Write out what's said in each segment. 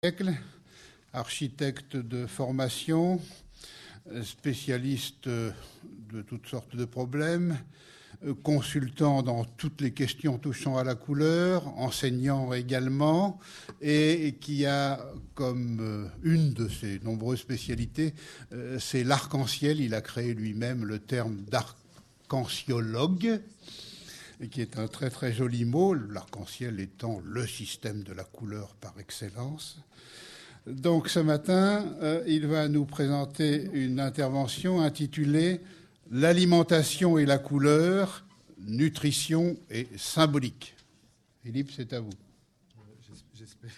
siècle, architecte de formation, spécialiste de toutes sortes de problèmes, consultant dans toutes les questions touchant à la couleur, enseignant également, et qui a comme une de ses nombreuses spécialités, c'est l'arc-en-ciel. Il a créé lui-même le terme d'arc-en-ciologue, qui est un très très joli mot, l'arc-en-ciel étant le système de la couleur par excellence. Donc ce matin, il va nous présenter une intervention intitulée « L'alimentation et la couleur, nutrition et symbolique ». Philippe, c'est à vous. J'espère.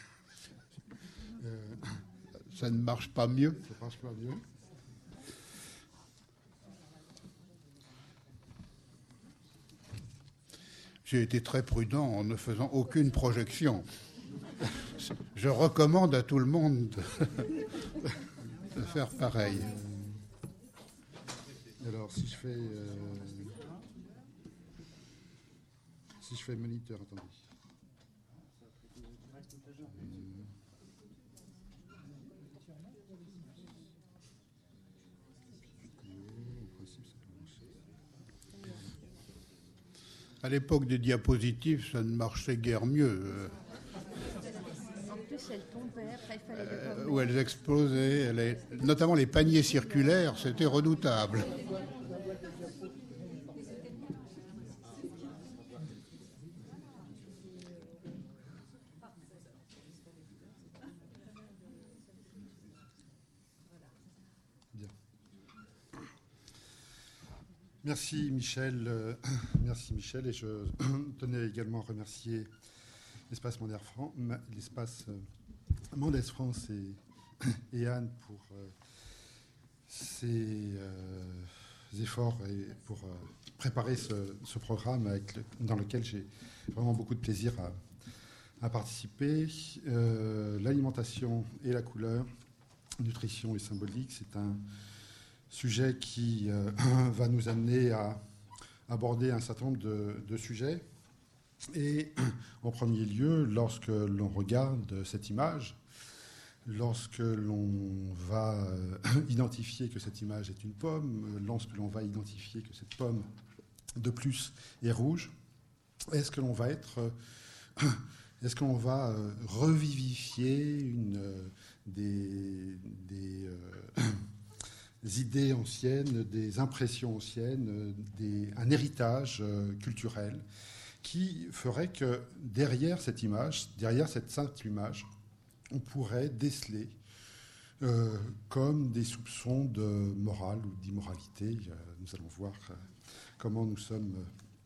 Ça ne marche pas mieux. Ça marche pas mieux. J'ai été très prudent en ne faisant aucune projection. Je recommande à tout le monde de faire pareil. Alors, si je fais moniteur, attendez. À l'époque des diapositives, ça ne marchait guère mieux. En plus, elles tombaient, après il fallait Où elles explosaient, notamment les paniers circulaires, c'était redoutable. Bien. Merci Michel, et je tenais également à remercier l'espace Mendès France et Anne pour ces efforts et pour préparer ce programme dans lequel j'ai vraiment beaucoup de plaisir à participer. L'alimentation et la couleur, nutrition et symbolique, c'est un sujet qui va nous amener à aborder un certain nombre de sujets. Et en premier lieu, lorsque l'on regarde cette image, lorsque l'on va identifier que cette image est une pomme, lorsque l'on va identifier que cette pomme, de plus, est rouge, est-ce que l'on va revivifier des idées anciennes, des impressions anciennes, un héritage culturel qui ferait que derrière cette image, derrière cette simple image, on pourrait déceler comme des soupçons de morale ou d'immoralité. Nous allons voir comment nous sommes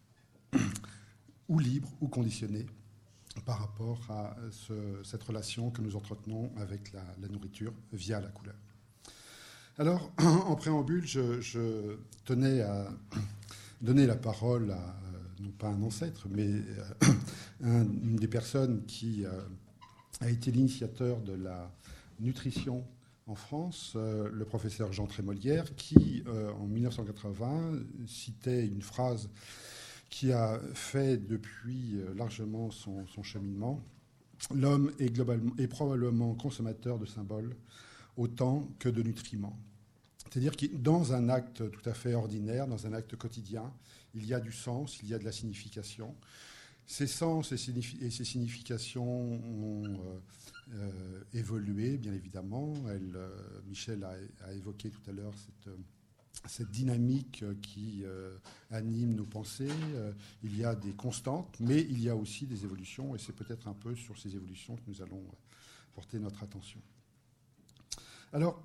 ou libres ou conditionnés par rapport à cette relation que nous entretenons avec la nourriture via la couleur. Alors, en préambule, je tenais à donner la parole à non pas un ancêtre, mais une des personnes qui a été l'initiateur de la nutrition en France, le professeur Jean Trémolière, qui, en 1980, citait une phrase qui a fait depuis largement son cheminement. L'homme est probablement consommateur de symboles autant que de nutriments. C'est-à-dire que dans un acte tout à fait ordinaire, dans un acte quotidien, il y a du sens, il y a de la signification. Ces sens et ces significations ont évolué, bien évidemment. Michel a évoqué tout à l'heure cette dynamique qui anime nos pensées. Il y a des constantes, mais il y a aussi des évolutions, et c'est peut-être un peu sur ces évolutions que nous allons porter notre attention. Alors,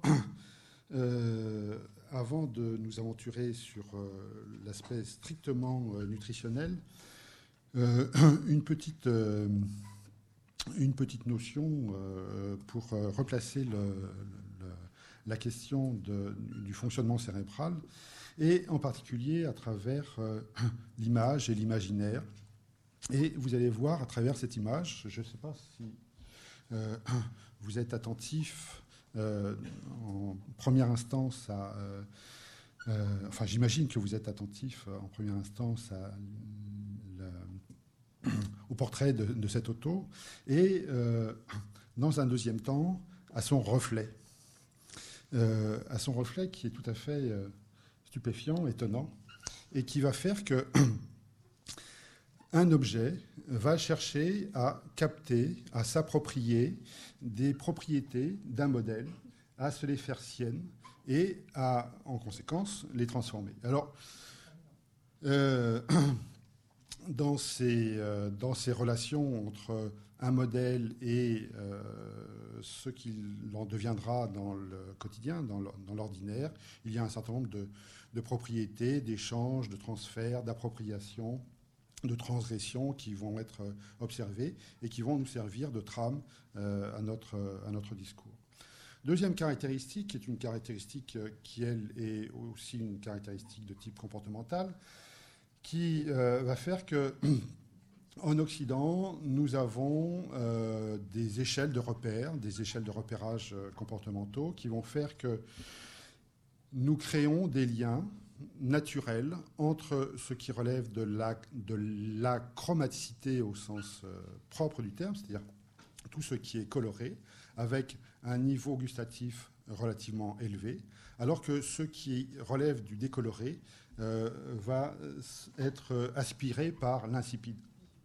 avant de nous aventurer sur l'aspect strictement nutritionnel, une petite notion pour replacer la question du fonctionnement cérébral, et en particulier à travers l'image et l'imaginaire. Et vous allez voir à travers cette image, je ne sais pas si vous êtes attentif en première instance j'imagine que vous êtes attentif en première instance au portrait de cette auto, et Dans un deuxième temps, à son reflet. À son reflet qui est tout à fait stupéfiant, étonnant, et qui va faire que un objet va chercher à capter, à s'approprier des propriétés d'un modèle, à se les faire siennes et à, en conséquence, les transformer. Alors, dans ces relations entre un modèle et ce qu'il en deviendra dans le quotidien, dans l'ordinaire, il y a un certain nombre de propriétés, d'échanges, de transferts, d'appropriations, de transgressions qui vont être observées et qui vont nous servir de trame à notre discours. Deuxième caractéristique, qui est une caractéristique qui, elle, est aussi une caractéristique de type comportemental, qui va faire que en Occident, nous avons des échelles de repères, des échelles de repérage comportementaux qui vont faire que nous créons des liens naturels entre ce qui relève de la chromaticité au sens propre du terme, c'est-à-dire tout ce qui est coloré, avec un niveau gustatif relativement élevé, alors que ce qui relève du décoloré va être aspiré par l'insipide.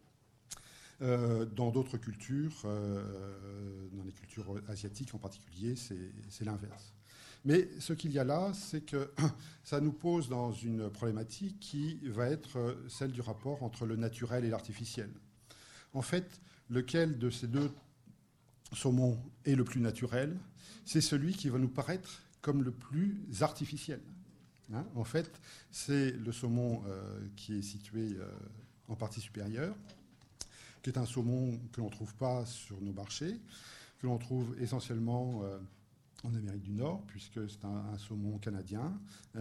Dans d'autres cultures, dans les cultures asiatiques en particulier, c'est l'inverse. Mais ce qu'il y a là, c'est que ça nous pose dans une problématique qui va être celle du rapport entre le naturel et l'artificiel. En fait, lequel de ces deux saumons est le plus naturel? C'est celui qui va nous paraître comme le plus artificiel. En fait, c'est le saumon qui est situé en partie supérieure, qui est un saumon que l'on ne trouve pas sur nos marchés, que l'on trouve essentiellement en Amérique du Nord, puisque c'est un saumon canadien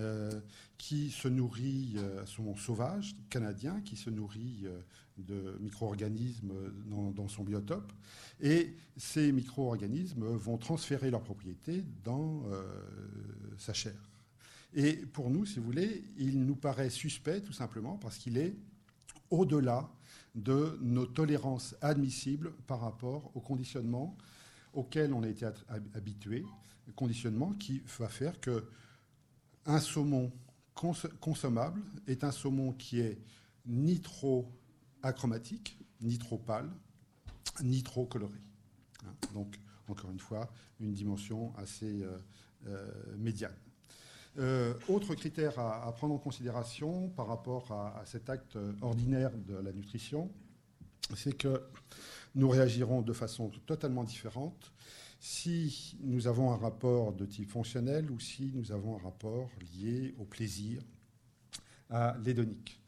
qui se nourrit, un saumon sauvage canadien, qui se nourrit de micro-organismes dans son biotope. Et ces micro-organismes vont transférer leurs propriétés dans sa chair. Et pour nous, si vous voulez, il nous paraît suspect tout simplement parce qu'il est au-delà de nos tolérances admissibles par rapport au conditionnement auquel on a été habitué, conditionnement qui va faire qu'un saumon consommable est un saumon qui est ni trop achromatique, ni trop pâle, ni trop coloré. Donc, encore une fois, une dimension assez médiane. Autre critère à prendre en considération par rapport à cet acte ordinaire de la nutrition, c'est que nous réagirons de façon totalement différente si nous avons un rapport de type fonctionnel ou si nous avons un rapport lié au plaisir, à l'hédonique.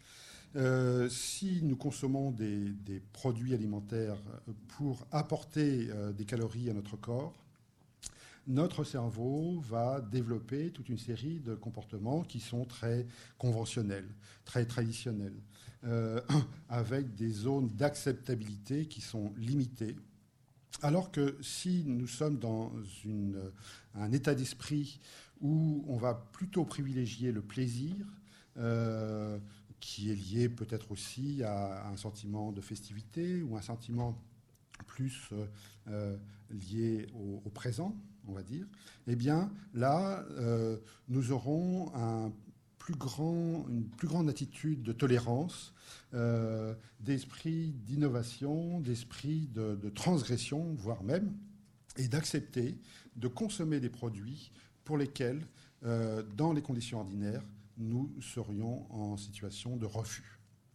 Si nous consommons des produits alimentaires pour apporter des calories à notre corps, notre cerveau va développer toute une série de comportements qui sont très conventionnels, très traditionnels, avec des zones d'acceptabilité qui sont limitées. Alors que si nous sommes dans un état d'esprit où on va plutôt privilégier le plaisir, qui est lié peut-être aussi à un sentiment de festivité ou un sentiment plus lié au présent, on va dire, eh bien là, nous aurons une plus grande attitude de tolérance, d'esprit d'innovation, d'esprit de transgression, voire même, et d'accepter de consommer des produits pour lesquels, dans les conditions ordinaires, nous serions en situation de refus.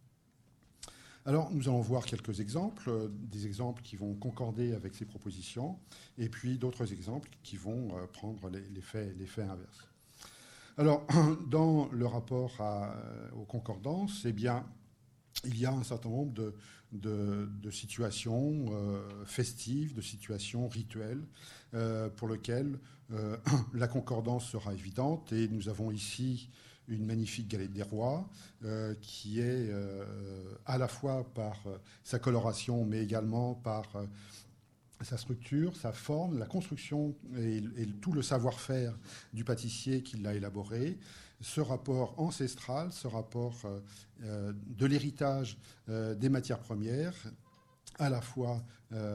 Alors, nous allons voir quelques exemples, des exemples qui vont concorder avec ces propositions, et puis d'autres exemples qui vont prendre l'effet inverse. Alors, dans le rapport aux concordances, eh bien, il y a un certain nombre de situations festives, de situations rituelles, pour lesquelles la concordance sera évidente, et nous avons ici une magnifique galette des rois qui est à la fois par sa coloration mais également par sa structure, sa forme, la construction et tout le savoir-faire du pâtissier qui l'a élaboré, ce rapport ancestral, ce rapport de l'héritage des matières premières, à la fois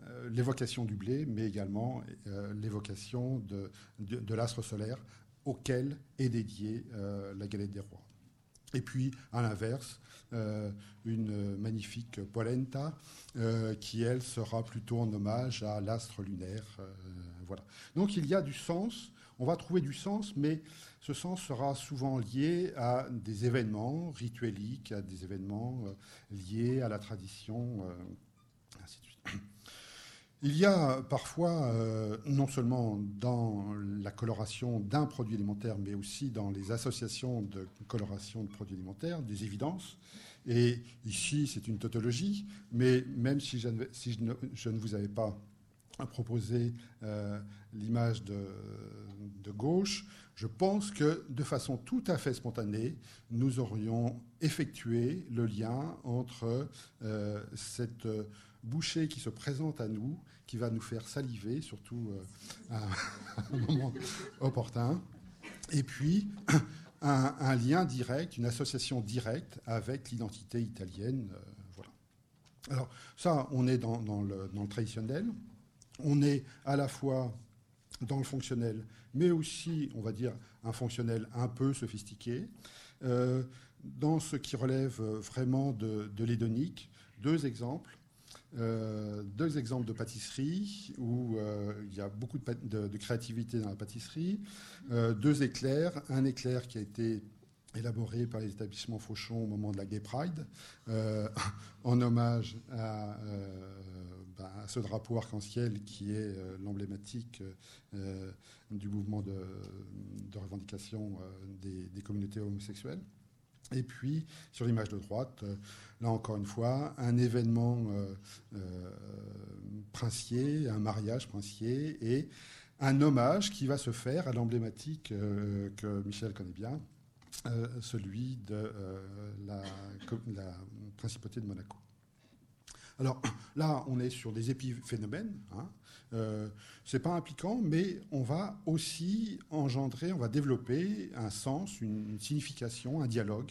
l'évocation du blé, mais également l'évocation de l'astre solaire auquel est dédiée la galette des rois. Et puis, à l'inverse, une magnifique polenta qui, elle, sera plutôt en hommage à l'astre lunaire. Voilà. Donc, il y a du sens. On va trouver du sens, mais ce sens sera souvent lié à des événements ritueliques, à des événements liés à la tradition, ainsi de suite. Il y a parfois, non seulement dans la coloration d'un produit alimentaire, mais aussi dans les associations de coloration de produits alimentaires, des évidences. Et ici, c'est une tautologie, mais même si je ne vous avais pas proposé l'image de gauche, je pense que de façon tout à fait spontanée, nous aurions effectué le lien entre cette bouchée qui se présente à nous, qui va nous faire saliver, surtout à un moment opportun, et puis un lien direct, une association directe avec l'identité italienne. Voilà. Alors ça, on est dans le traditionnel, on est à la fois dans le fonctionnel, mais aussi, on va dire, un fonctionnel un peu sophistiqué. Dans ce qui relève vraiment de l'hédonique, deux exemples de pâtisserie où il y a beaucoup de créativité dans la pâtisserie. Deux éclairs. Un éclair qui a été élaboré par les établissements Fauchon au moment de la Gay Pride, en hommage à ce drapeau arc-en-ciel qui est l'emblématique du mouvement de revendication des communautés homosexuelles. Et puis, sur l'image de droite, là encore une fois, un événement princier, un mariage princier et un hommage qui va se faire à l'emblématique que Michel connaît bien, celui de la principauté de Monaco. Alors là, on est sur des épiphénomènes. C'est pas impliquant, mais on va aussi engendrer, on va développer un sens, une signification, un dialogue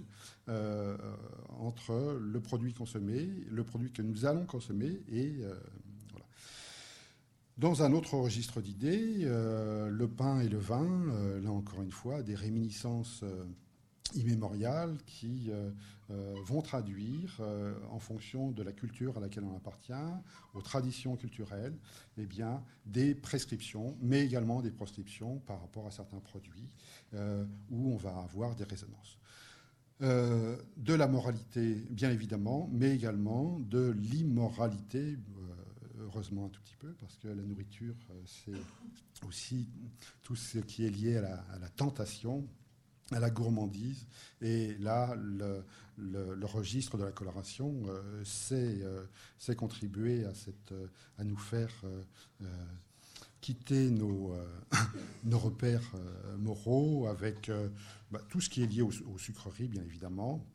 entre le produit consommé, le produit que nous allons consommer et voilà. Dans un autre registre d'idées, le pain et le vin, là encore une fois, des réminiscences immémoriales qui vont traduire, en fonction de la culture à laquelle on appartient, aux traditions culturelles, eh bien, des prescriptions, mais également des proscriptions par rapport à certains produits où on va avoir des résonances. De la moralité, bien évidemment, mais également de l'immoralité, heureusement un tout petit peu, parce que la nourriture, c'est aussi tout ce qui est lié à la tentation, à la gourmandise. Et là, le registre de la coloration c'est contribuer à nous faire quitter nos repères moraux avec tout ce qui est lié aux sucreries, bien évidemment.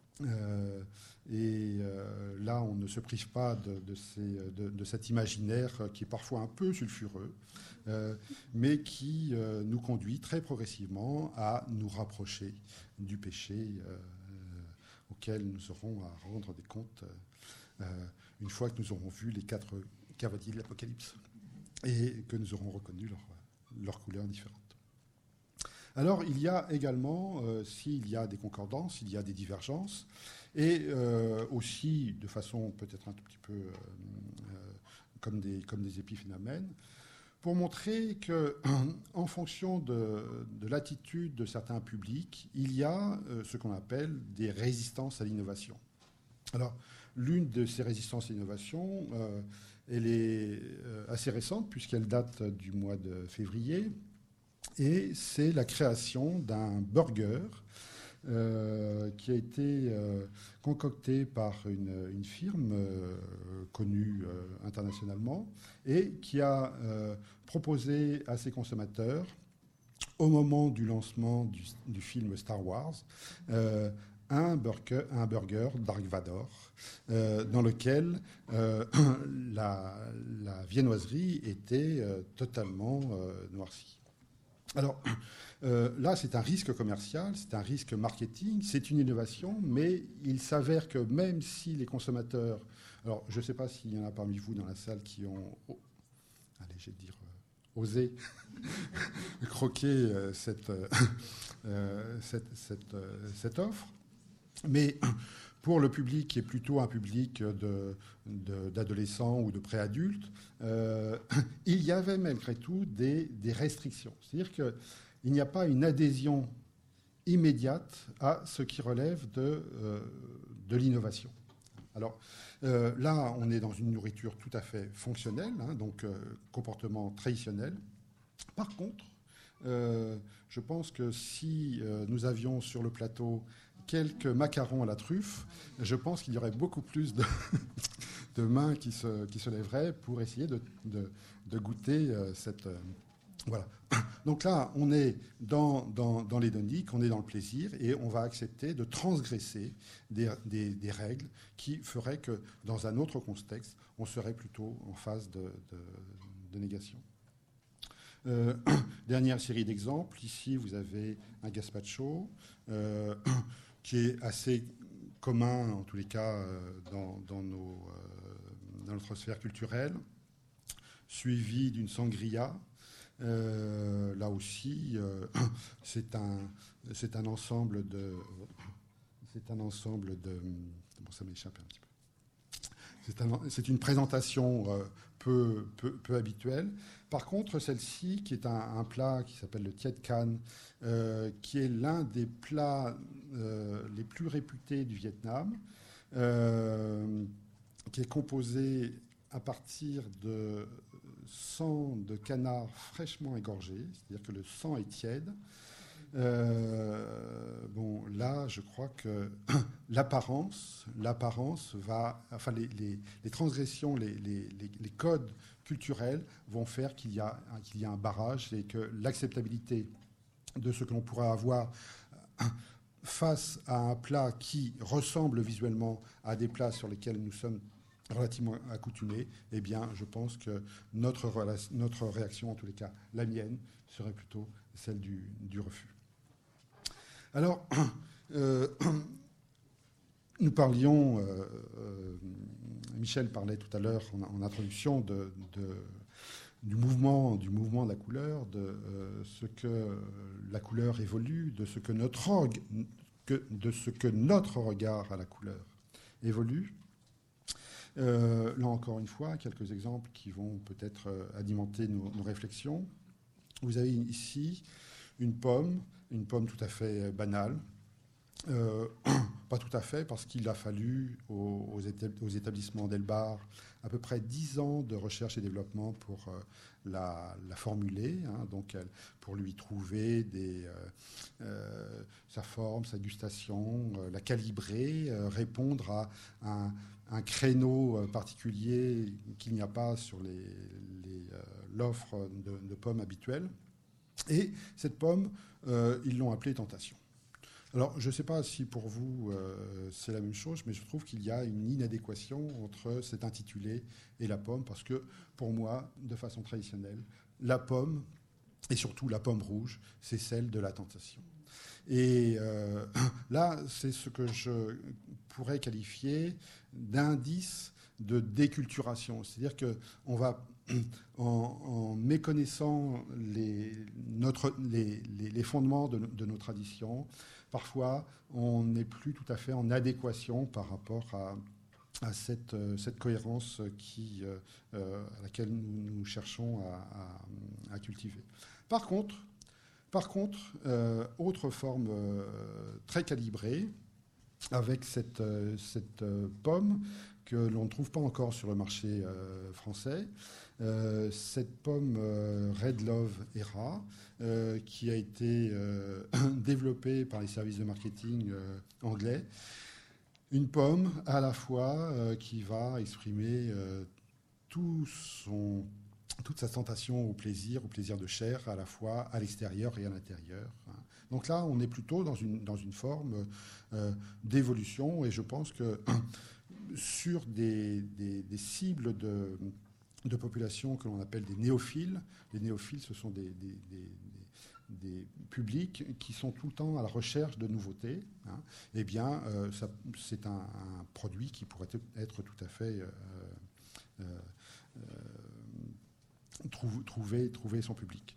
Là, on ne se prive pas de cet imaginaire qui est parfois un peu sulfureux, mais qui nous conduit très progressivement à nous rapprocher du péché auquel nous aurons à rendre des comptes une fois que nous aurons vu les 4 cavaliers de l'Apocalypse et que nous aurons reconnu leurs couleurs différentes. Alors, il y a également, s'il y a des concordances, il y a des divergences, et aussi, de façon peut-être un tout petit peu comme des épiphénomènes, pour montrer qu'en fonction de l'attitude de certains publics, il y a ce qu'on appelle des résistances à l'innovation. Alors, l'une de ces résistances à l'innovation, elle est assez récente, puisqu'elle date du mois de février, et c'est la création d'un burger qui a été concocté par une firme connue internationalement et qui a proposé à ses consommateurs, au moment du lancement du film Star Wars, un burger Dark Vador dans lequel la viennoiserie était totalement noircie. Alors là, c'est un risque commercial, c'est un risque marketing, c'est une innovation, mais il s'avère que même si les consommateurs Alors, je ne sais pas s'il y en a parmi vous dans la salle qui ont, allez, je vais dire, osé croquer cette offre. Mais pour le public qui est plutôt un public d'adolescents ou de préadultes, il y avait malgré tout des restrictions. C'est-à-dire qu'il n'y a pas une adhésion immédiate à ce qui relève de l'innovation. Alors là, on est dans une nourriture tout à fait fonctionnelle, hein, donc comportement traditionnel. Par contre, je pense que si nous avions sur le plateau quelques macarons à la truffe, je pense qu'il y aurait beaucoup plus de mains qui se lèveraient pour essayer de goûter cette... voilà. Donc là, on est dans l'hédonique, on est dans le plaisir, et on va accepter de transgresser des règles qui feraient que, dans un autre contexte, on serait plutôt en phase de négation. Dernière série d'exemples. Ici, vous avez un gazpacho qui est assez commun, en tous les cas, dans notre sphère culturelle, suivi d'une sangria. Là aussi, c'est un ensemble de... Bon, ça m'échappe un petit peu. C'est une présentation peu habituelle. Par contre, celle-ci, qui est un plat qui s'appelle le Tiet Can, qui est l'un des plats les plus réputés du Vietnam, qui est composé à partir de sang de canard fraîchement égorgé, c'est-à-dire que le sang est tiède. Bon, là, je crois que l'apparence va... Enfin, les transgressions, les codes culturels vont faire qu'il y a un barrage et que l'acceptabilité de ce que l'on pourra avoir face à un plat qui ressemble visuellement à des plats sur lesquels nous sommes relativement accoutumés, eh bien, je pense que notre réaction, en tous les cas la mienne, serait plutôt celle du refus. Alors, nous parlions, Michel parlait tout à l'heure en introduction du mouvement de la couleur, de ce que la couleur évolue, de ce que notre regard à la couleur évolue. Là encore une fois, quelques exemples qui vont peut-être alimenter nos réflexions. Vous avez ici une pomme tout à fait banale. Pas tout à fait, parce qu'il a fallu aux établissements d'Elbar à peu près 10 ans de recherche et développement pour la formuler, hein, donc pour lui trouver sa forme, sa gustation, la calibrer, répondre à un créneau particulier qu'il n'y a pas sur l'offre de pommes habituelle. Et cette pomme, ils l'ont appelée Tentation. Alors, je ne sais pas si pour vous c'est la même chose, mais je trouve qu'il y a une inadéquation entre cet intitulé et la pomme, parce que pour moi, de façon traditionnelle, la pomme, et surtout la pomme rouge, c'est celle de la tentation. Et là, c'est ce que je pourrais qualifier d'indice de déculturation. C'est-à-dire qu'on va, en méconnaissant les fondements de nos traditions, parfois on n'est plus tout à fait en adéquation par rapport à cette cohérence à laquelle nous cherchons à cultiver. Par contre, autre forme très calibrée, avec cette pomme que l'on ne trouve pas encore sur le marché français, cette pomme Red Love Era, qui a été développée par les services de marketing anglais. Une pomme à la fois qui va exprimer toute sa tentation au plaisir de chair, à la fois à l'extérieur et à l'intérieur. Donc là, on est plutôt dans une forme d'évolution, et je pense que sur des cibles de population que l'on appelle des néophiles, les néophiles, ce sont des publics qui sont tout le temps à la recherche de nouveautés, hein, eh bien, c'est un produit qui pourrait être tout à fait trouver son public.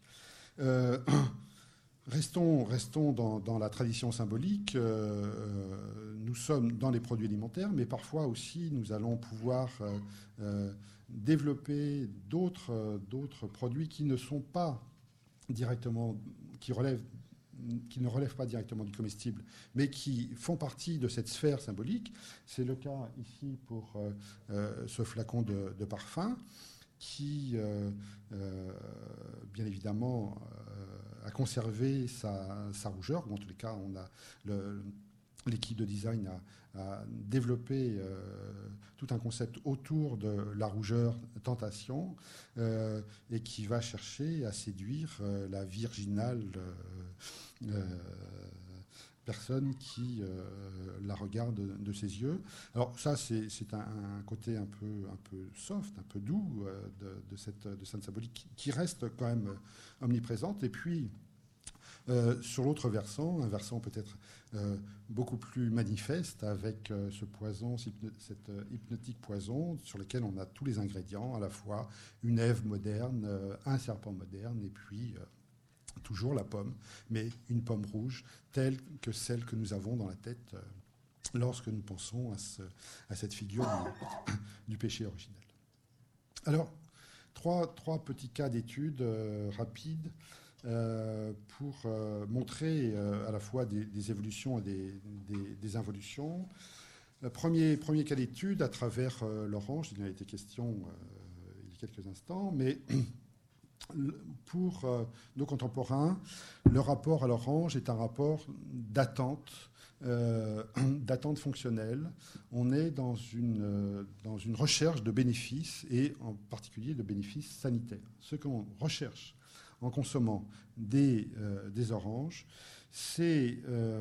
Restons dans la tradition symbolique. Nous sommes dans les produits alimentaires, mais parfois aussi nous allons pouvoir développer d'autres produits qui ne sont pas directement, qui ne relèvent pas directement du comestible, mais qui font partie de cette sphère symbolique. C'est le cas ici pour ce flacon de parfum qui, bien évidemment, a conservé sa rougeur, ou en tous les cas, l'équipe de design a développé tout un concept autour de la rougeur tentation et qui va chercher à séduire la virginale personne qui la regarde de ses yeux. Alors ça, c'est un côté un peu soft, un peu doux de cette symbolique qui reste quand même omniprésente. Et puis, sur l'autre versant, un versant peut-être beaucoup plus manifeste avec ce poison, cet hypnotique poison sur lequel on a tous les ingrédients, à la fois une Ève moderne, un serpent moderne, et puis toujours la pomme, mais une pomme rouge telle que celle que nous avons dans la tête lorsque nous pensons à cette figure du péché originel. Alors, trois petits cas d'études rapides pour montrer à la fois des évolutions et des involutions. Premier cas d'étude à travers l'orange, il en a été question il y a quelques instants, mais pour nos contemporains, le rapport à l'orange est un rapport d'attente fonctionnelle. On est dans une recherche de bénéfices, et en particulier de bénéfices sanitaires. Ce qu'on recherche en consommant des oranges, c'est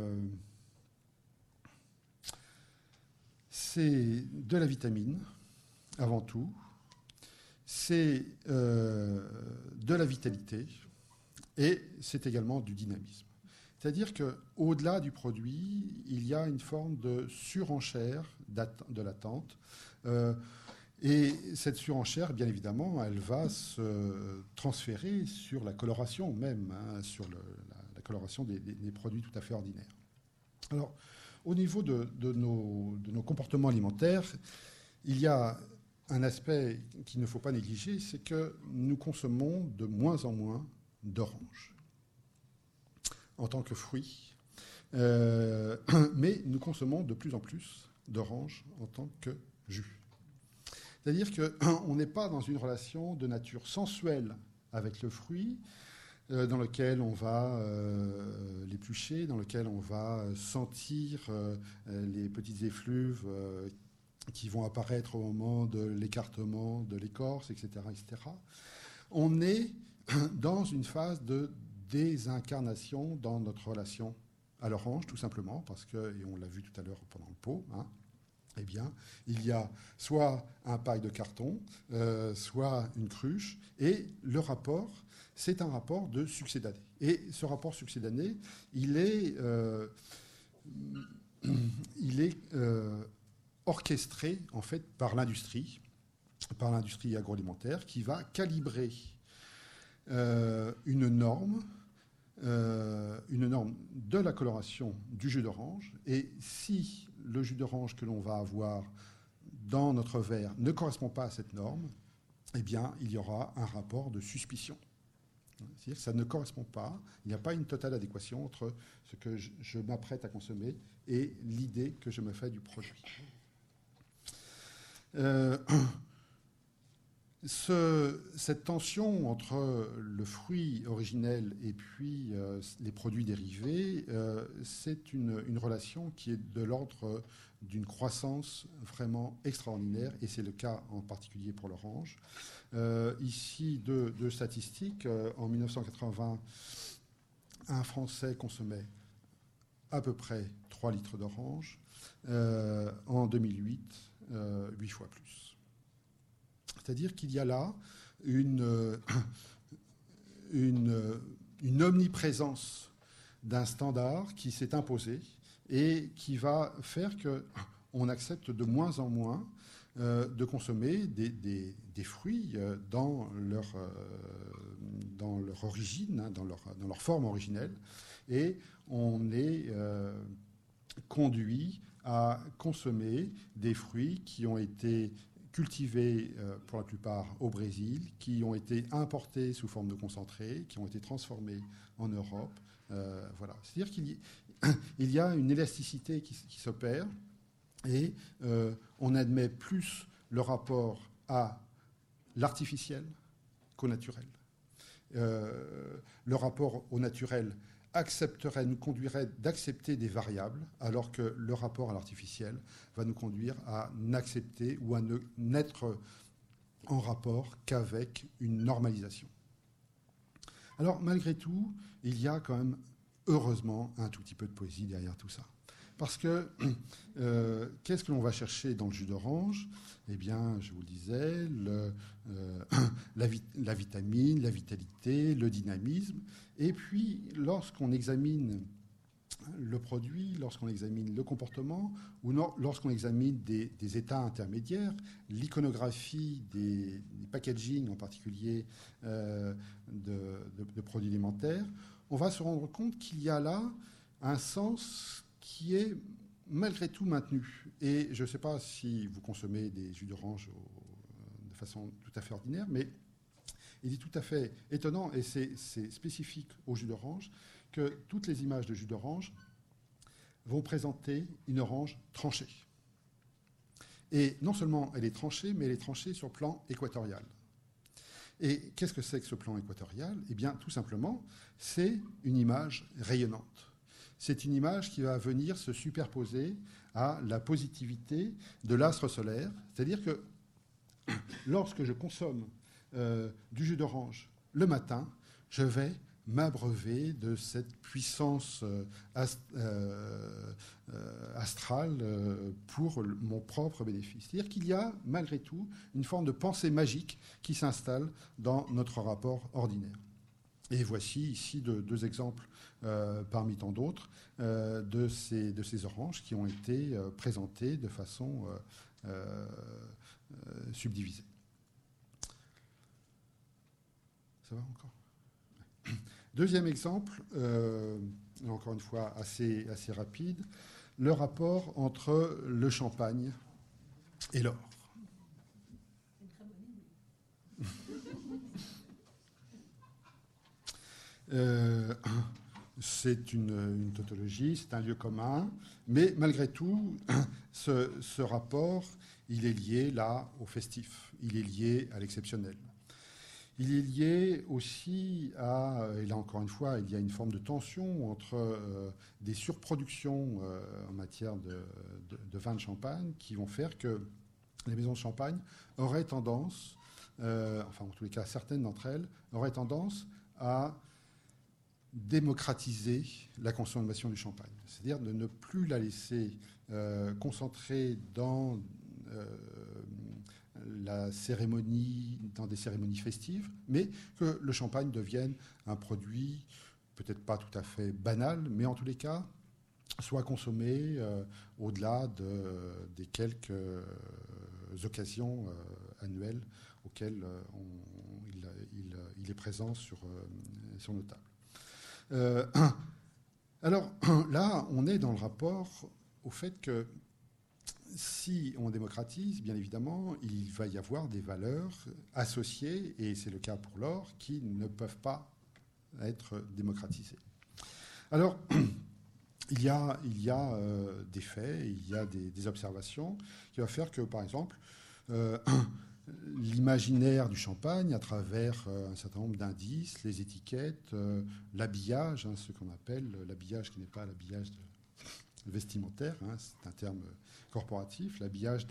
de la vitamine, avant tout. C'est de la vitalité et c'est également du dynamisme. C'est-à-dire qu'au-delà du produit, il y a une forme de surenchère de l'attente. Et cette surenchère, bien évidemment, elle va se transférer sur la coloration même, hein, sur la coloration des produits tout à fait ordinaires. Alors, au niveau de nos comportements alimentaires, il y a un aspect qu'il ne faut pas négliger, c'est que nous consommons de moins en moins d'oranges en tant que fruit, mais nous consommons de plus en plus d'oranges en tant que jus. C'est-à-dire qu'on n'est pas dans une relation de nature sensuelle avec le fruit, dans lequel on va l'éplucher, dans lequel on va sentir les petites effluves qui vont apparaître au moment de l'écartement de l'écorce, etc., etc. On est dans une phase de désincarnation dans notre relation à l'orange, tout simplement, parce que, et on l'a vu tout à l'heure pendant le pot, hein, eh bien, il y a soit un paille de carton, soit une cruche, et le rapport, c'est un rapport de succédané. Et ce rapport succédané, il est orchestré en fait par l'industrie agroalimentaire qui va calibrer une norme de la coloration du jus d'orange. Et si le jus d'orange que l'on va avoir dans notre verre ne correspond pas à cette norme, eh bien, il y aura un rapport de suspicion. C'est-à-dire que ça ne correspond pas, il n'y a pas une totale adéquation entre ce que je m'apprête à consommer et l'idée que je me fais du produit. Cette tension entre le fruit originel et puis les produits dérivés, c'est une relation qui est de l'ordre d'une croissance vraiment extraordinaire, et c'est le cas en particulier pour l'orange. Ici, deux statistiques. En 1980, un Français consommait à peu près 3 litres d'orange. En 2008, 8 fois plus. C'est-à-dire qu'il y a là une une omniprésence d'un standard qui s'est imposé et qui va faire qu'on accepte de moins en moins de consommer des fruits dans leur origine, hein, dans leur forme originelle. Et on est conduit à consommer des fruits qui ont été cultivés pour la plupart au Brésil, qui ont été importés sous forme de concentré, qui ont été transformés en Europe. Voilà. C'est-à-dire qu'il y a une élasticité qui s'opère et on admet plus le rapport à l'artificiel qu'au naturel. Le rapport au naturel nous conduirait d'accepter des variables, alors que le rapport à l'artificiel va nous conduire à n'accepter ou à ne n'être en rapport qu'avec une normalisation. Alors, malgré tout, il y a quand même, heureusement, un tout petit peu de poésie derrière tout ça. Parce que qu'est-ce que l'on va chercher dans le jus d'orange ? Eh bien, je vous le disais, la vitamine, la vitalité, le dynamisme. Et puis, lorsqu'on examine le produit, lorsqu'on examine le comportement, ou lorsqu'on examine des états intermédiaires, l'iconographie des packaging, en particulier de produits alimentaires, on va se rendre compte qu'il y a là un sens qui est malgré tout maintenu. Et je ne sais pas si vous consommez des jus d'orange de façon tout à fait ordinaire, mais il est tout à fait étonnant, et c'est spécifique au jus d'orange, que toutes les images de jus d'orange vont présenter une orange tranchée. Et non seulement elle est tranchée, mais elle est tranchée sur plan équatorial. Et qu'est-ce que c'est que ce plan équatorial ? Eh bien, tout simplement, c'est une image rayonnante. C'est une image qui va venir se superposer à la positivité de l'astre solaire. C'est-à-dire que lorsque je consomme du jus d'orange le matin, je vais m'abreuver de cette puissance astrale pour mon propre bénéfice. C'est-à-dire qu'il y a, malgré tout, une forme de pensée magique qui s'installe dans notre rapport ordinaire. Et voici ici deux exemples parmi tant d'autres de ces oranges qui ont été présentées de façon subdivisée. Ça va encore ? Deuxième exemple, encore une fois assez rapide, le rapport entre le champagne et l'or. C'est une tautologie, c'est un lieu commun, mais malgré tout, ce rapport, il est lié là au festif, il est lié à l'exceptionnel. Il est lié aussi et là encore une fois, il y a une forme de tension entre des surproductions en matière de vin de champagne qui vont faire que les maisons de champagne auraient tendance, enfin en tous les cas certaines d'entre elles, auraient tendance à démocratiser la consommation du champagne. C'est-à-dire de ne plus la laisser concentrer dans la cérémonie, dans des cérémonies festives, mais que le champagne devienne un produit peut-être pas tout à fait banal, mais en tous les cas soit consommé au-delà des quelques occasions annuelles auxquelles il est présent sur nos tables. Alors là, on est dans le rapport au fait que si on démocratise, bien évidemment, il va y avoir des valeurs associées, et c'est le cas pour l'or, qui ne peuvent pas être démocratisées. Alors, il y a des faits, il y a des observations qui vont faire que, par exemple, l'imaginaire du champagne, à travers un certain nombre d'indices, les étiquettes, l'habillage, ce qu'on appelle l'habillage qui n'est pas l'habillage vestimentaire, c'est un terme corporatif, l'habillage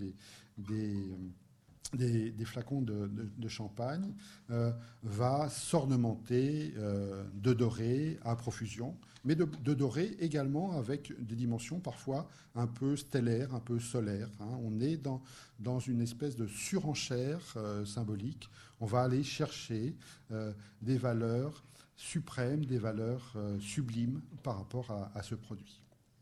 des flacons de champagne va s'ornementer de doré à profusion, mais de doré également avec des dimensions parfois un peu stellaires, un peu solaires. On est dans une espèce de surenchère symbolique. On va aller chercher des valeurs suprême, des valeurs sublimes par rapport à ce produit.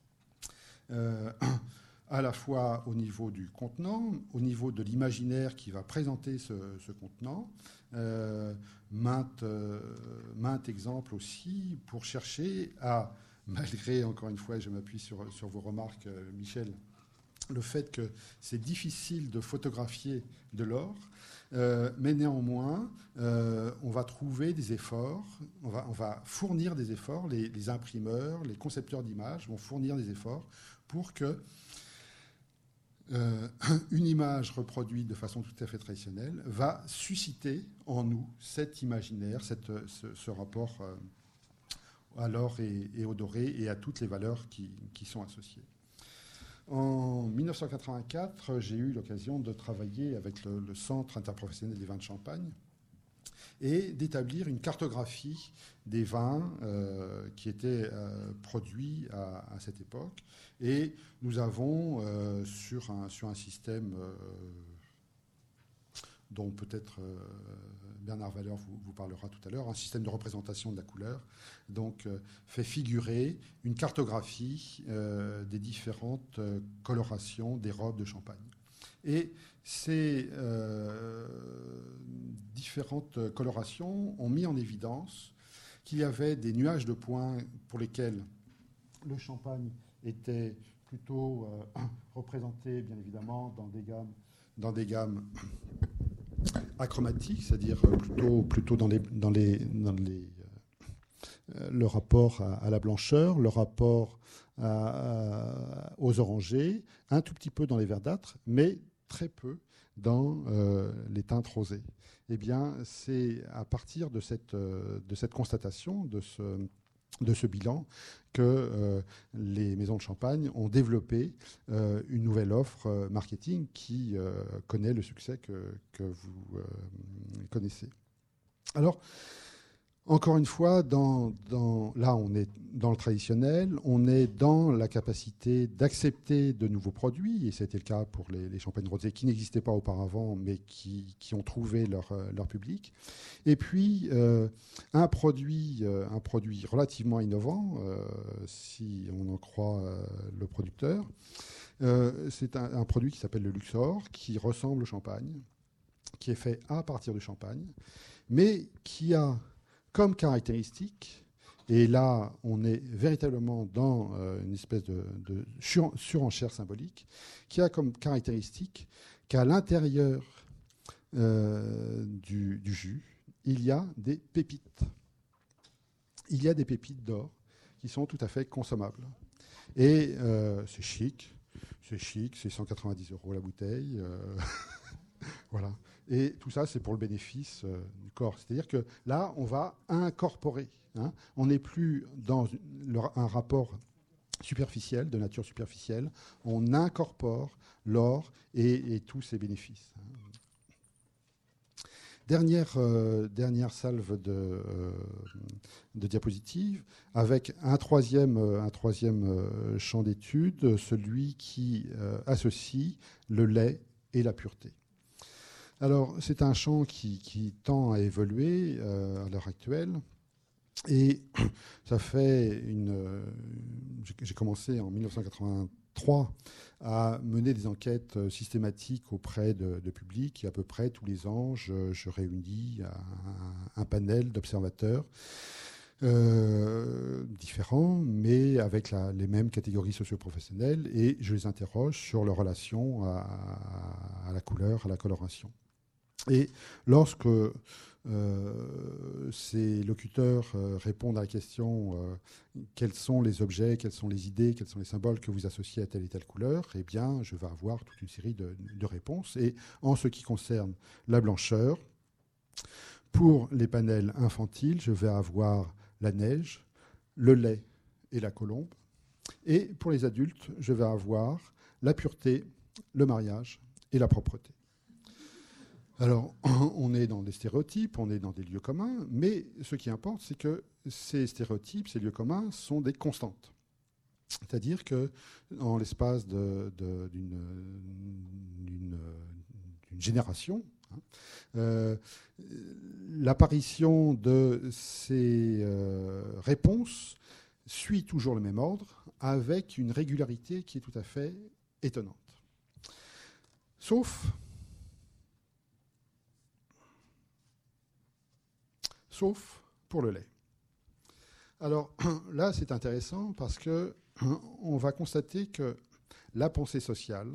À la fois au niveau du contenant, au niveau de l'imaginaire qui va présenter ce contenant, maintes exemples aussi pour chercher à, malgré, encore une fois, je m'appuie sur vos remarques, Michel, le fait que c'est difficile de photographier de l'or, mais néanmoins, on va trouver des efforts, on va fournir des efforts, les imprimeurs, les concepteurs d'images vont fournir des efforts pour que une image reproduite de façon tout à fait traditionnelle va susciter en nous cet imaginaire, ce rapport à l'or et au doré et à toutes les valeurs qui sont associées. En 1984, j'ai eu l'occasion de travailler avec le Centre interprofessionnel des vins de Champagne et d'établir une cartographie des vins qui étaient produits à cette époque. Et nous avons, sur un système dont peut-être Bernard Valeur vous parlera tout à l'heure, un système de représentation de la couleur, donc fait figurer une cartographie des différentes colorations des robes de champagne. Et ces différentes colorations ont mis en évidence qu'il y avait des nuages de points pour lesquels le champagne était plutôt représenté, bien évidemment, dans des gammes achromatiques, c'est-à-dire plutôt dans le rapport à la blancheur, le rapport aux orangés, un tout petit peu dans les verdâtres, mais très peu dans les teintes rosées. Eh bien, c'est à partir de cette constatation, de ce bilan, que les maisons de champagne ont développé une nouvelle offre marketing qui connaît le succès que vous connaissez. Alors, encore une fois, là, on est dans le traditionnel, on est dans la capacité d'accepter de nouveaux produits, et c'était le cas pour les champagnes rosés qui n'existaient pas auparavant, mais qui ont trouvé leur public. Et puis, un produit relativement innovant, si on en croit le producteur, c'est un produit qui s'appelle le Luxor, qui ressemble au champagne, qui est fait à partir du champagne, mais qui a comme caractéristique, et là on est véritablement dans une espèce de surenchère symbolique, qui a comme caractéristique qu'à l'intérieur du jus, il y a des pépites. Il y a des pépites d'or qui sont tout à fait consommables. Et c'est chic, c'est 190 € la bouteille. Voilà. Et tout ça, c'est pour le bénéfice du corps. C'est-à-dire que là, on va incorporer. On n'est plus dans un rapport superficiel, de nature superficielle. On incorpore l'or et tous ses bénéfices. Dernière salve de diapositives, avec un troisième champ d'étude, celui qui associe le lait et la pureté. Alors, c'est un champ qui tend à évoluer à l'heure actuelle. Et ça fait j'ai commencé en 1983 à mener des enquêtes systématiques auprès de publics. Et à peu près tous les ans, je réunis un panel d'observateurs différents, mais avec les mêmes catégories socio-professionnelles. Et je les interroge sur leur relation à la couleur, à la coloration. Et lorsque ces locuteurs répondent à la question quels sont les objets, quelles sont les idées, quels sont les symboles que vous associez à telle et telle couleur, eh bien, je vais avoir toute une série de réponses. Et en ce qui concerne la blancheur, pour les panels infantiles, je vais avoir la neige, le lait et la colombe. Et pour les adultes, je vais avoir la pureté, le mariage et la propreté. Alors, on est dans des stéréotypes, on est dans des lieux communs, mais ce qui importe, c'est que ces stéréotypes, ces lieux communs sont des constantes. C'est-à-dire que, en l'espace d'une génération, L'apparition de ces réponses suit toujours le même ordre, avec une régularité qui est tout à fait étonnante. Sauf pour le lait. Alors là, c'est intéressant parce qu'on va constater que la pensée sociale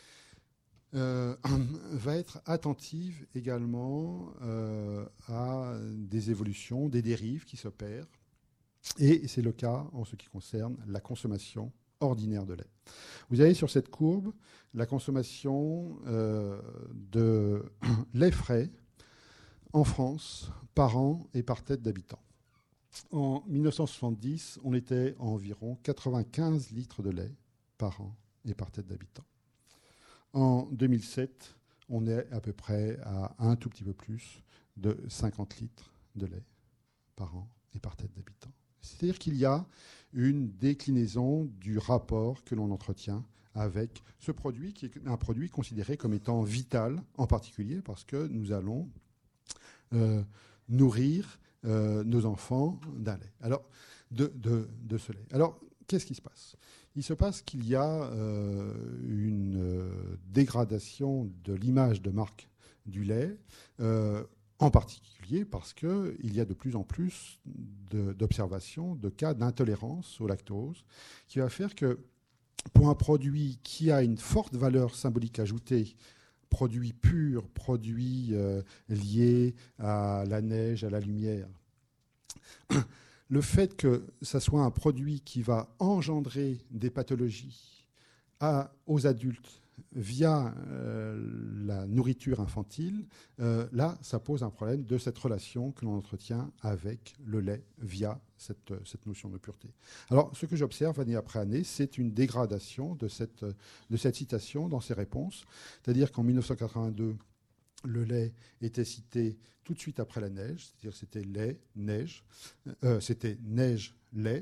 va être attentive également à des évolutions, des dérives qui s'opèrent. Et c'est le cas en ce qui concerne la consommation ordinaire de lait. Vous avez sur cette courbe la consommation de lait frais en France par an et par tête d'habitant. En 1970, on était à environ 95 litres de lait par an et par tête d'habitant. En 2007, on est à peu près à un tout petit peu plus de 50 litres de lait par an et par tête d'habitant. C'est-à-dire qu'il y a une déclinaison du rapport que l'on entretient avec ce produit, qui est un produit considéré comme étant vital, en particulier parce que nous allons nourrir nos enfants d'un lait. Alors, de ce lait. Alors, qu'est-ce qui se passe ? Il se passe qu'il y a une dégradation de l'image de marque du lait, en particulier parce qu'il y a de plus en plus d'observations de cas d'intolérance au lactose, qui va faire que pour un produit qui a une forte valeur symbolique ajoutée, produit pur, produit lié à la neige, à la lumière, le fait que ça soit un produit qui va engendrer des pathologies aux adultes via la nourriture infantile, là, ça pose un problème de cette relation que l'on entretient avec le lait via cette notion de pureté. Alors, ce que j'observe année après année, c'est une dégradation de cette citation dans ces réponses. C'est-à-dire qu'en 1982, le lait était cité tout de suite après la neige, c'est-à-dire c'était lait, neige, c'était neige, lait.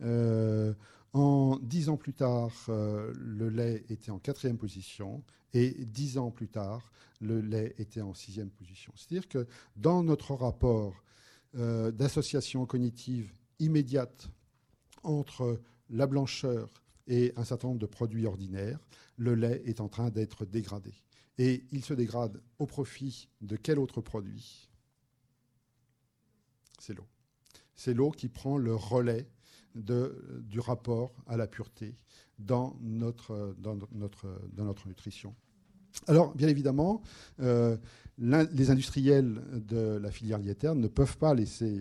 En 10 ans plus tard, le lait était en 4e position et 10 ans plus tard, le lait était en 6e position. C'est-à-dire que dans notre rapport d'association cognitive immédiate entre la blancheur et un certain nombre de produits ordinaires, le lait est en train d'être dégradé. Et il se dégrade au profit de quel autre produit ? C'est l'eau. C'est l'eau qui prend le relais du rapport à la pureté dans notre nutrition. Alors, bien évidemment, les industriels de la filière laitière ne peuvent pas laisser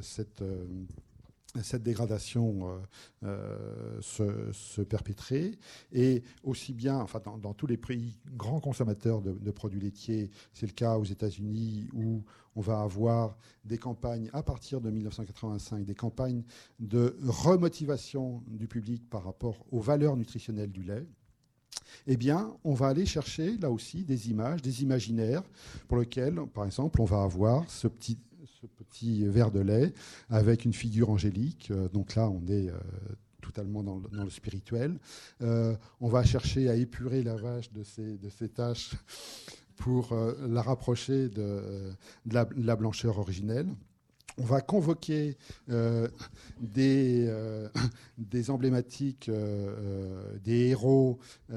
cette dégradation se perpétrer, et aussi bien, enfin, dans tous les pays grands consommateurs de produits laitiers, c'est le cas aux États-Unis où on va avoir des campagnes à partir de 1985, des campagnes de remotivation du public par rapport aux valeurs nutritionnelles du lait. Eh bien, on va aller chercher là aussi des images, des imaginaires pour lesquels, par exemple, on va avoir ce petit verre de lait avec une figure angélique. Donc là, on est totalement dans le spirituel. On va chercher à épurer la vache de ses taches pour la rapprocher de la blancheur originelle. On va convoquer des emblématiques, des héros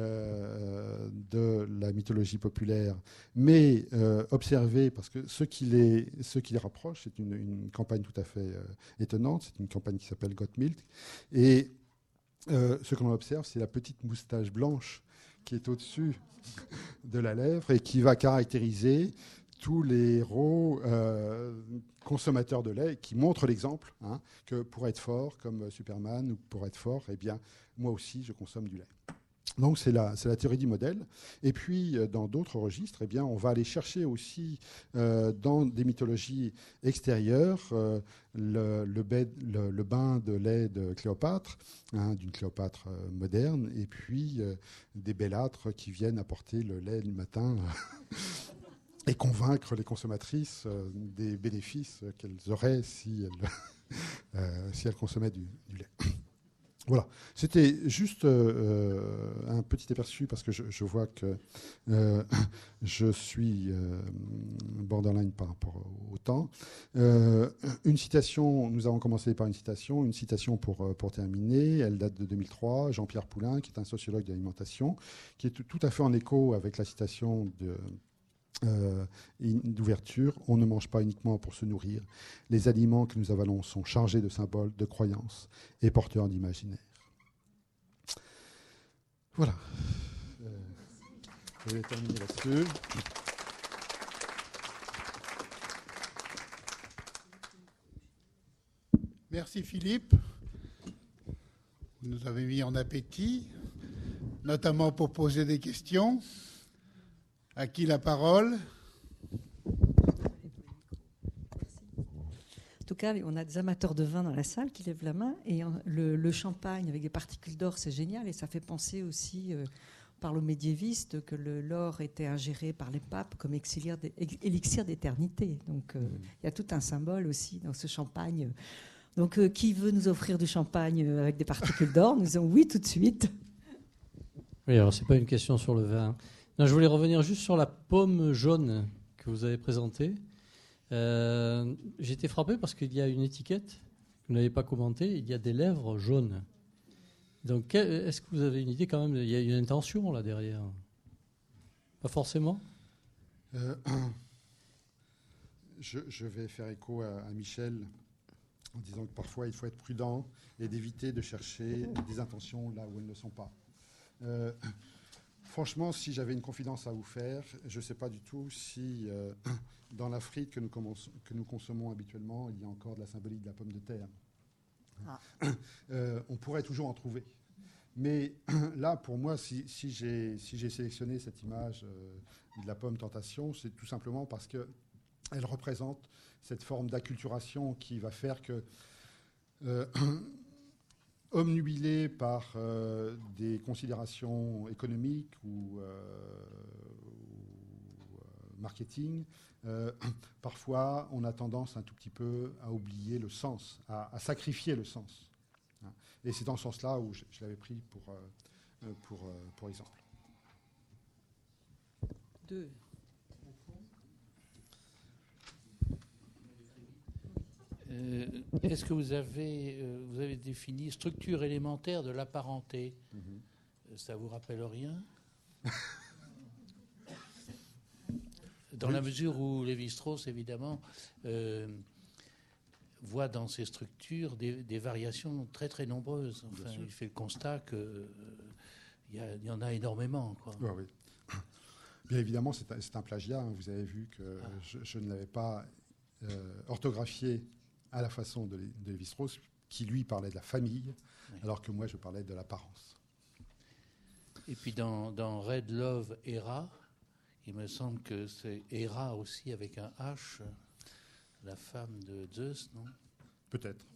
de la mythologie populaire, mais observer, parce que ce qui les rapproche, c'est une campagne tout à fait étonnante, c'est une campagne qui s'appelle Got Milk, et ce que l'on observe, c'est la petite moustache blanche qui est au-dessus de la lèvre et qui va caractériser tous les héros consommateurs de lait qui montrent l'exemple, que pour être fort, comme Superman, ou pour être fort, eh bien, moi aussi, je consomme du lait. Donc, c'est la théorie du modèle. Et puis, dans d'autres registres, eh bien, on va aller chercher aussi, dans des mythologies extérieures, le bain de lait de Cléopâtre, d'une Cléopâtre moderne, et puis des bellâtres qui viennent apporter le lait le matin et convaincre les consommatrices des bénéfices qu'elles auraient si elles consommaient du lait. Voilà, c'était juste un petit aperçu parce que je vois que je suis borderline par rapport au temps. Une citation, nous avons commencé par une citation pour terminer. Elle date de 2003, Jean-Pierre Poulain, qui est un sociologue de l'alimentation, qui est tout à fait en écho avec la citation d'ouverture. On ne mange pas uniquement pour se nourrir. Les aliments que nous avalons sont chargés de symboles, de croyances et porteurs d'imaginaire. Voilà. Je vais terminer là-dessus. Merci Philippe. Vous nous avez mis en appétit, notamment pour poser des questions. À qui la parole ? En tout cas, on a des amateurs de vin dans la salle qui lèvent la main. Et le champagne avec des particules d'or, c'est génial. Et ça fait penser aussi, on parle aux médiévistes, que l'or était ingéré par les papes comme élixir d'éternité. Donc il y a tout un symbole aussi dans ce champagne. Donc qui veut nous offrir du champagne avec des particules d'or ? Nous disons oui tout de suite. Oui, alors ce n'est pas une question sur le vin. Non, je voulais revenir juste sur la pomme jaune que vous avez présentée. J'ai été frappé parce qu'il y a une étiquette que vous n'avez pas commentée, il y a des lèvres jaunes. Donc est-ce que vous avez une idée quand même ? Il y a une intention là derrière ? Pas forcément ? Je vais faire écho à Michel en disant que parfois il faut être prudent et d'éviter de chercher des intentions là où elles ne sont pas. Franchement, si j'avais une confidence à vous faire, je ne sais pas du tout si dans la frite que nous consommons habituellement, il y a encore de la symbolique de la pomme de terre. Ah. On pourrait toujours en trouver. Mais là, pour moi, si j'ai sélectionné cette image de la pomme tentation, c'est tout simplement parce qu'elle représente cette forme d'acculturation qui va faire que omnubilé par des considérations économiques ou marketing, parfois on a tendance un tout petit peu à oublier le sens, à sacrifier le sens. Et c'est dans ce sens-là où je l'avais pris pour exemple. Deux. Est-ce que vous avez défini structure élémentaire de la parenté ? Ça vous rappelle rien ? Dans la mesure où Lévi-Strauss, évidemment, voit dans ces structures des variations très très nombreuses. Enfin, il fait le constat qu'il y en a énormément, quoi. Ouais, oui. Bien évidemment, c'est un plagiat. Hein. Vous avez vu que je ne l'avais pas orthographié à la façon de Lévi-Strauss, qui lui parlait de la famille, alors que moi je parlais de l'apparence. Et puis dans Red Love Hera, il me semble que c'est Hera aussi avec un H, la femme de Zeus, non ? Peut-être.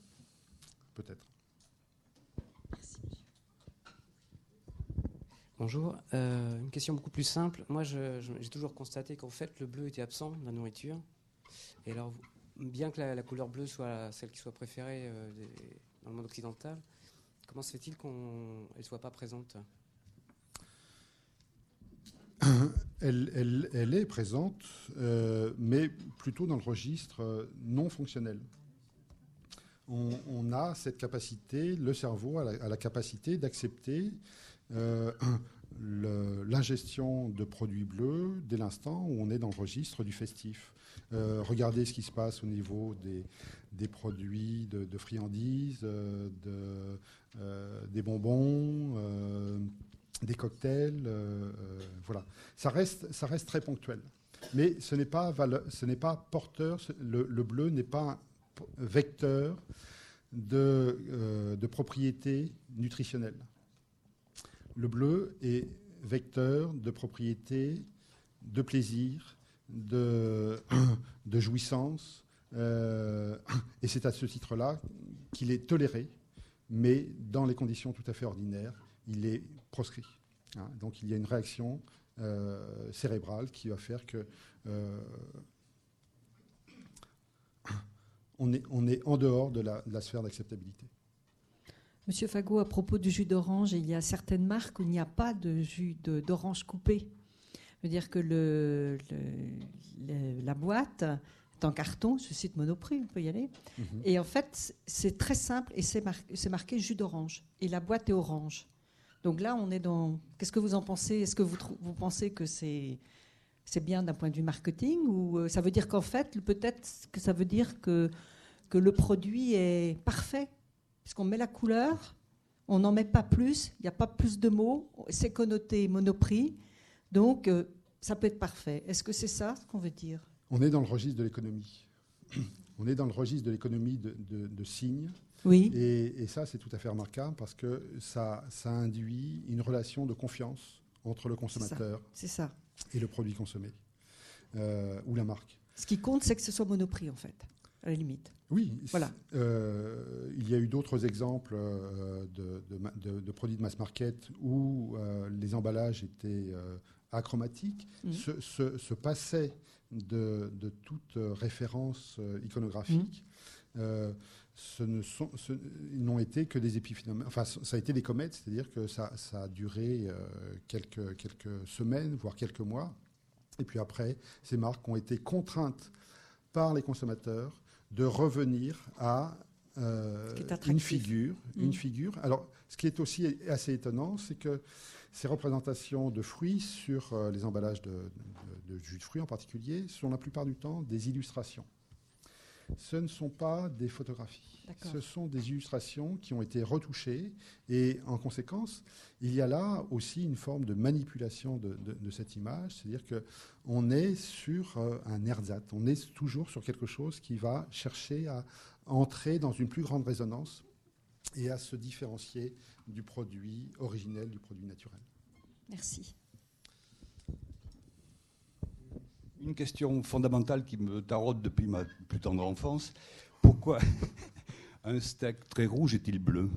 Merci. Bonjour. Une question beaucoup plus simple. Moi, j'ai toujours constaté qu'en fait, le bleu était absent de la nourriture. Et alors, bien que la couleur bleue soit celle qui soit préférée dans le monde occidental, comment se fait-il qu'elle ne soit pas présente ? Elle est présente, mais plutôt dans le registre non fonctionnel. On a cette capacité, le cerveau a la capacité d'accepter l'ingestion de produits bleus dès l'instant où on est dans le registre du festif. Regardez ce qui se passe au niveau des produits de friandises, des bonbons, des cocktails. Voilà. Ça reste très ponctuel. Mais ce n'est pas porteur, le bleu n'est pas un vecteur de propriétés nutritionnelles. Le bleu est vecteur de propriétés de plaisir, de jouissance, et c'est à ce titre-là qu'il est toléré, mais dans les conditions tout à fait ordinaires, il est proscrit. Donc il y a une réaction cérébrale qui va faire que on est en dehors de la sphère d'acceptabilité. Monsieur Fagot, à propos du jus d'orange, il y a certaines marques où il n'y a pas de jus d'orange coupé. C'est-à-dire que la boîte est en carton, je cite Monoprix, on peut y aller. Et en fait, c'est très simple et c'est marqué jus d'orange. Et la boîte est orange. Donc là, on est dans... Qu'est-ce que vous en pensez? Est-ce que vous pensez que c'est bien d'un point de vue marketing, ou ça veut dire qu'en fait, peut-être que ça veut dire que le produit est parfait, puisqu'on met la couleur, on n'en met pas plus, il n'y a pas plus de mots, c'est connoté Monoprix, donc ça peut être parfait. Est-ce que c'est ça ce qu'on veut dire? On est dans le registre de l'économie. On est dans le registre de l'économie de signes. Oui. Et ça, c'est tout à fait remarquable parce que ça induit une relation de confiance entre le consommateur c'est ça. Et le produit consommé, ou la marque. Ce qui compte, c'est que ce soit Monoprix, en fait, à la limite. Oui, voilà. Il y a eu d'autres exemples de produits de mass market où les emballages étaient achromatiques, se passaient de toute référence iconographique. Ils n'ont été que des épiphénomènes. Enfin, ça a été des comètes, c'est-à-dire que ça a duré quelques semaines, voire quelques mois. Et puis après, ces marques ont été contraintes par les consommateurs de revenir à une figure. Alors, ce qui est aussi assez étonnant, c'est que ces représentations de fruits sur les emballages de jus de fruits en particulier sont la plupart du temps des illustrations. Ce ne sont pas des photographies. D'accord. Ce sont des illustrations qui ont été retouchées et en conséquence, il y a là aussi une forme de manipulation de cette image, c'est-à-dire qu'on est sur un ersatz, on est toujours sur quelque chose qui va chercher à entrer dans une plus grande résonance et à se différencier du produit originel, du produit naturel. Merci. Une question fondamentale qui me taraude depuis ma plus tendre enfance. Pourquoi un steak très rouge est-il bleu?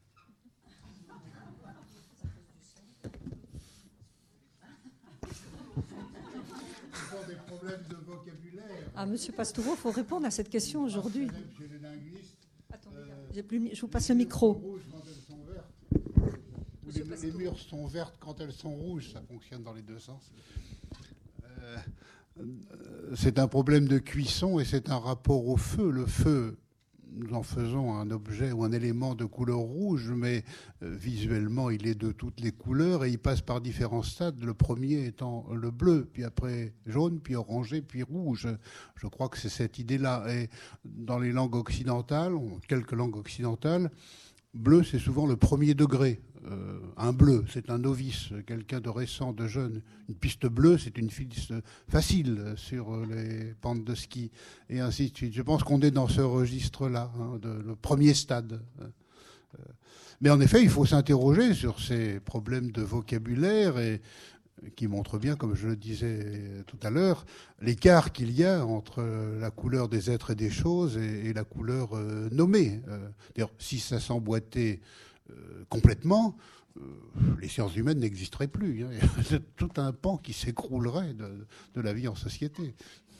Ce sont des problèmes de vocabulaire. Ah, Monsieur Pastoureau, il faut répondre à cette question aujourd'hui. Chez les linguistes, Je vous passe le micro. rouges quand elles sont vertes. Les murs sont vertes quand elles sont rouges. Ça fonctionne dans les deux sens. C'est un problème de cuisson et c'est un rapport au feu. Le feu, nous en faisons un objet ou un élément de couleur rouge, mais visuellement, il est de toutes les couleurs et il passe par différents stades. Le premier étant le bleu, puis après jaune, puis orangé, puis rouge. Je crois que c'est cette idée-là. Et dans les langues occidentales, quelques langues occidentales, bleu, c'est souvent le premier degré. Un bleu, c'est un novice, quelqu'un de récent, de jeune. Une piste bleue, c'est une piste facile sur les pentes de ski, et ainsi de suite. Je pense qu'on est dans ce registre-là, le premier stade. Mais en effet, il faut s'interroger sur ces problèmes de vocabulaire et qui montrent bien, comme je le disais tout à l'heure, l'écart qu'il y a entre la couleur des êtres et des choses et la couleur nommée. D'ailleurs, si ça s'emboîtait complètement, les sciences humaines n'existeraient plus. C'est tout un pan qui s'écroulerait de la vie en société.